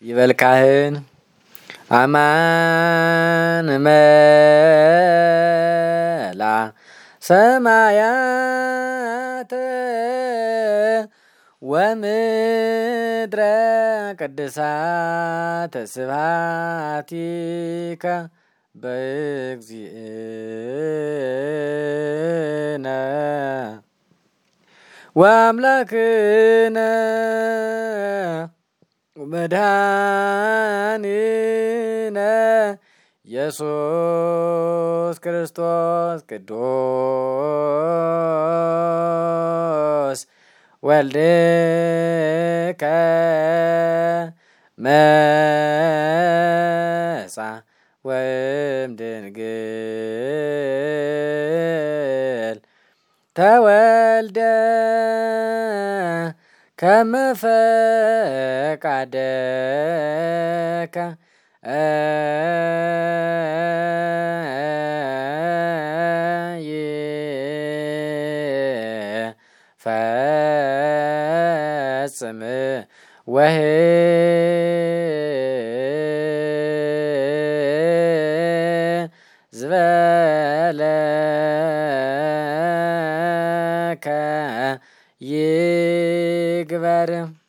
ይበል ካህን አማን መላ ሰማያተ ወምድረ ቅድሳተ ስብሐቲከ በእግዚእነ ወአምላክነ መድኃኒነ ኢየሱስ ክርስቶስ ቅዱስ ወልድከ መጻ ወእምድንግል ተወልደ ከመ ፈቃደከ ፈጽም ዝበለከ ይግበር።